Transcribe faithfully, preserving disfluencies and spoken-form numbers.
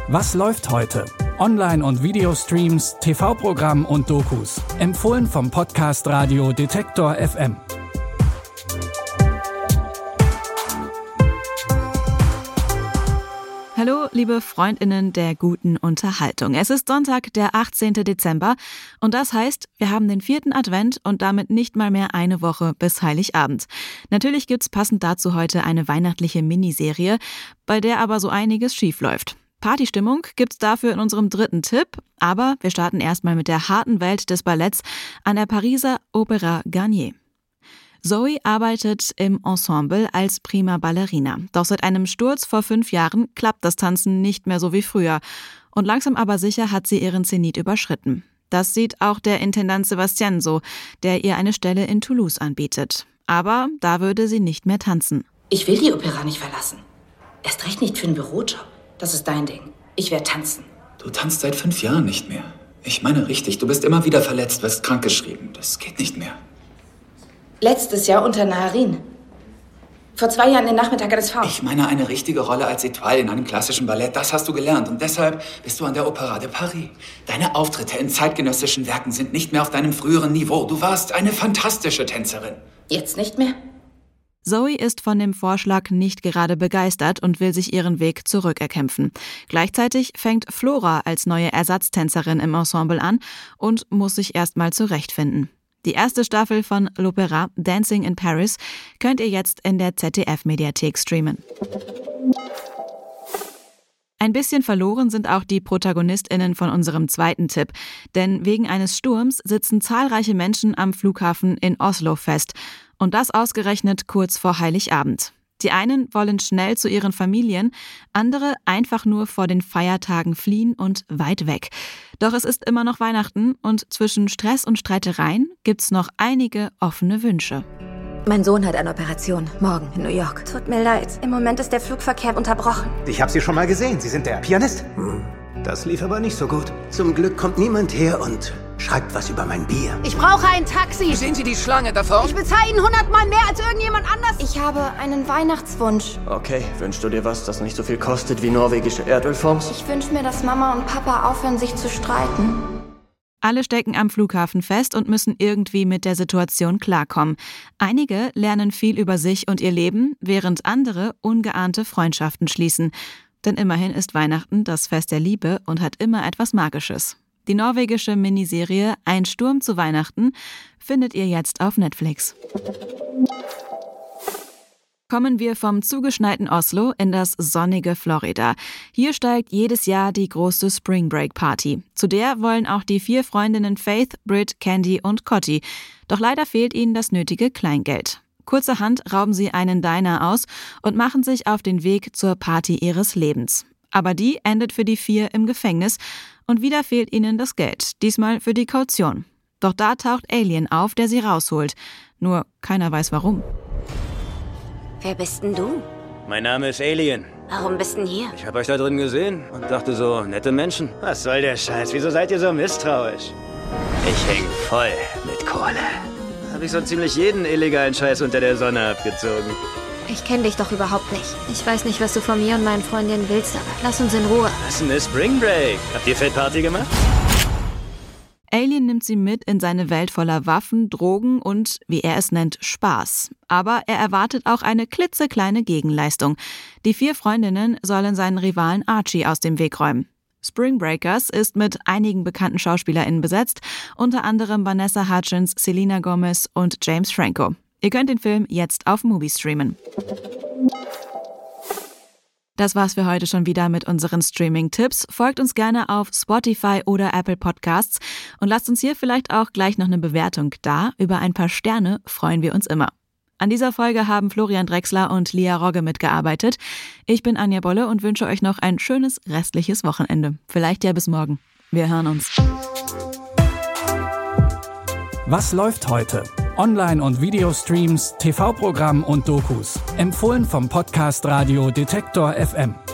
Was läuft heute? Online- und Videostreams, T V-Programm und Dokus. Empfohlen vom Podcast Radio Detektor F M. Hallo, liebe FreundInnen der guten Unterhaltung. Es ist Sonntag, der achtzehnten Dezember und das heißt, wir haben den vierten Advent und damit nicht mal mehr eine Woche bis Heiligabend. Natürlich gibt's passend dazu heute eine weihnachtliche Miniserie, bei der aber so einiges schief läuft. Partystimmung gibt's dafür in unserem dritten Tipp, aber wir starten erstmal mit der harten Welt des Balletts an der Pariser Opéra Garnier. Zoe arbeitet im Ensemble als Prima Ballerina. Doch seit einem Sturz vor fünf Jahren klappt das Tanzen nicht mehr so wie früher. Und langsam aber sicher hat sie ihren Zenit überschritten. Das sieht auch der Intendant Sébastien so, der ihr eine Stelle in Toulouse anbietet. Aber da würde sie nicht mehr tanzen. Ich will die Opera nicht verlassen. Erst recht nicht für einen Bürojob. Das ist dein Ding. Ich werde tanzen. Du tanzt seit fünf Jahren nicht mehr. Ich meine richtig, du bist immer wieder verletzt, wirst krankgeschrieben. Das geht nicht mehr. Letztes Jahr unter Naharin. Vor zwei Jahren den Nachmittag an des V. Ich meine eine richtige Rolle als Étoile in einem klassischen Ballett. Das hast du gelernt und deshalb bist du an der Opéra de Paris. Deine Auftritte in zeitgenössischen Werken sind nicht mehr auf deinem früheren Niveau. Du warst eine fantastische Tänzerin. Jetzt nicht mehr? Zoe ist von dem Vorschlag nicht gerade begeistert und will sich ihren Weg zurückerkämpfen. Gleichzeitig fängt Flora als neue Ersatztänzerin im Ensemble an und muss sich erstmal zurechtfinden. Die erste Staffel von L'Opéra Dancing in Paris könnt ihr jetzt in der Z D F-Mediathek streamen. Ein bisschen verloren sind auch die ProtagonistInnen von unserem zweiten Tipp. Denn wegen eines Sturms sitzen zahlreiche Menschen am Flughafen in Oslo fest. Und das ausgerechnet kurz vor Heiligabend. Die einen wollen schnell zu ihren Familien, andere einfach nur vor den Feiertagen fliehen und weit weg. Doch es ist immer noch Weihnachten und zwischen Stress und Streitereien gibt's noch einige offene Wünsche. Mein Sohn hat eine Operation, morgen in New York. Tut mir leid, im Moment ist der Flugverkehr unterbrochen. Ich habe Sie schon mal gesehen, Sie sind der Pianist. Hm, das lief aber nicht so gut. Zum Glück kommt niemand her und schreibt was über mein Bier. Ich brauche ein Taxi. Sehen Sie die Schlange davor? Ich bezahle Ihnen hundertmal mehr als irgendjemand anders. Ich habe einen Weihnachtswunsch. Okay, wünschst du dir was, das nicht so viel kostet wie norwegische Erdölfonds? Ich wünsche mir, dass Mama und Papa aufhören, sich zu streiten. Alle stecken am Flughafen fest und müssen irgendwie mit der Situation klarkommen. Einige lernen viel über sich und ihr Leben, während andere ungeahnte Freundschaften schließen. Denn immerhin ist Weihnachten das Fest der Liebe und hat immer etwas Magisches. Die norwegische Miniserie Ein Sturm zu Weihnachten findet ihr jetzt auf Netflix. Kommen wir vom zugeschneiten Oslo in das sonnige Florida. Hier steigt jedes Jahr die große Spring Break Party. Zu der wollen auch die vier Freundinnen Faith, Britt, Candy und Cotty. Doch leider fehlt ihnen das nötige Kleingeld. Kurzerhand rauben sie einen Diner aus und machen sich auf den Weg zur Party ihres Lebens. Aber die endet für die vier im Gefängnis und wieder fehlt ihnen das Geld, diesmal für die Kaution. Doch da taucht Alien auf, der sie rausholt. Nur keiner weiß warum. Wer bist denn du? Mein Name ist Alien. Warum bist denn hier? Ich habe euch da drin gesehen und dachte so, nette Menschen. Was soll der Scheiß? Wieso seid ihr so misstrauisch? Ich häng voll mit Kohle. Habe ich so ziemlich jeden illegalen Scheiß unter der Sonne abgezogen. Ich kenne dich doch überhaupt nicht. Ich weiß nicht, was du von mir und meinen Freundinnen willst, aber lass uns in Ruhe. Was denn ist Spring Break? Habt ihr Fettparty gemacht? Alien nimmt sie mit in seine Welt voller Waffen, Drogen und, wie er es nennt, Spaß. Aber er erwartet auch eine klitzekleine Gegenleistung. Die vier Freundinnen sollen seinen Rivalen Archie aus dem Weg räumen. Spring Breakers ist mit einigen bekannten SchauspielerInnen besetzt, unter anderem Vanessa Hudgens, Selena Gomez und James Franco. Ihr könnt den Film jetzt auf Mubi streamen. Das war's für heute schon wieder mit unseren Streaming-Tipps. Folgt uns gerne auf Spotify oder Apple Podcasts und lasst uns hier vielleicht auch gleich noch eine Bewertung da. Über ein paar Sterne freuen wir uns immer. An dieser Folge haben Florian Drexler und Lia Rogge mitgearbeitet. Ich bin Anja Bolle und wünsche euch noch ein schönes restliches Wochenende. Vielleicht ja bis morgen. Wir hören uns. Was läuft heute? Online- und Videostreams, T V-Programm und Dokus. Empfohlen vom Podcast Radio Detektor F M.